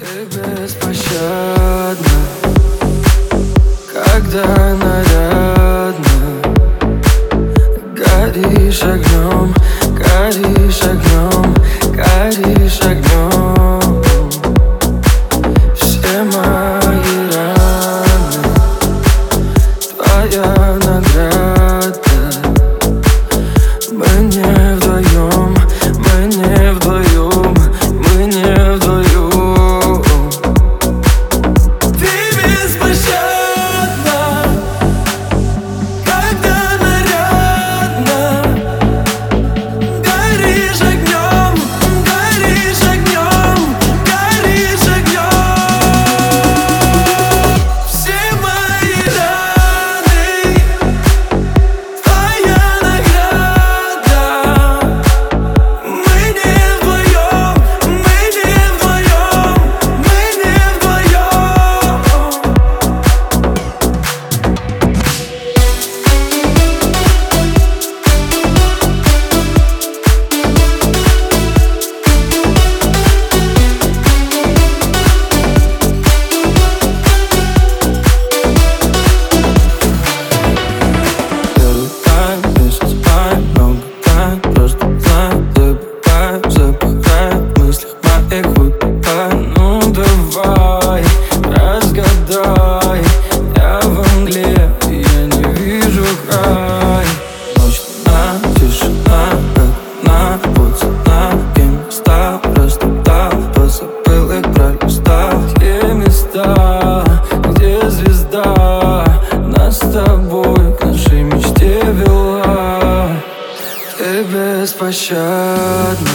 Ты беспощадна, когда нарядно горишь огнем, горишь огнем, горишь огнем. Все мои раны твоя награда. Мы не вдвоем, мы не вдвоем, мы не вдвоем. Ну давай, разгадай, я в мгле, я не вижу край. Ночь, луна, тишина, как на пацана. Кем стал, растоптал, позабыл их пролистал. Те места, где звезда нас с тобой к нашей мечте вела. Ты беспощадна,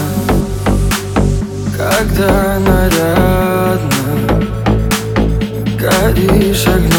когда нарядно горишь огнем.